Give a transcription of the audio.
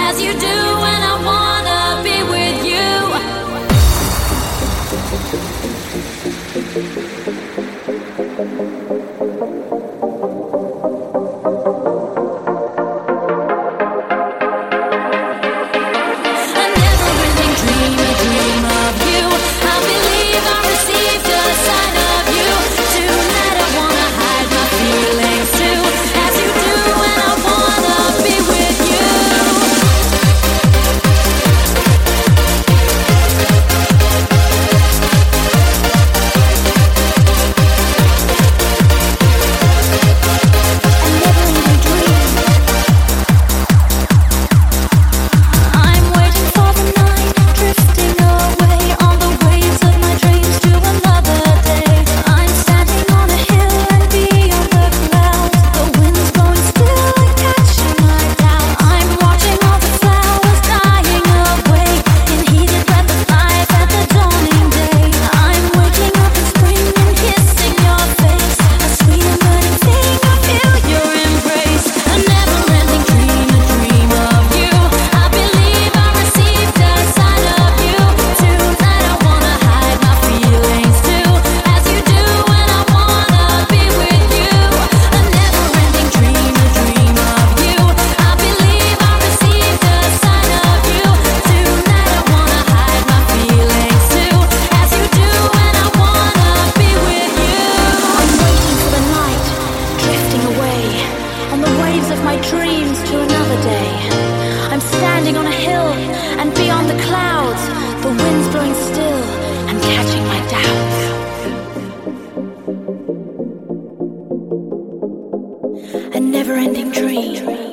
as you do when I wanna be with you. A never-ending dream, a dream of you. I believe I received a sign of you. Tonight I wanna hide my feelings too, as you do when I wanna be with you. A never-ending dream. I'm waiting for the night, drifting away on the waves of my dreams to another day. I'm standing on a hill and beyond the clouds, the wind's blowing still and catching my doubt. I'm watching all the flowers dying away in heated breath of life at the dawning day. I'm waking up in spring and kissing your face, a sweet and burning thing. I feel your embrace. A never-ending dream, a dream of you. I believe I received a sign of you. Tonight I wanna hide my feelings too, as you do when I wanna be with you. A never-ending dream, a dream of you. I believe I received a sign of you. Tonight I wanna hide my feelings too, as you do when I wanna be with you. I'm waiting for the night, drifting away on the waves of my dreams to another day. I'm standing on a hill and beyond the clouds, the wind's blowing still and catching my doubts. A never-ending dream.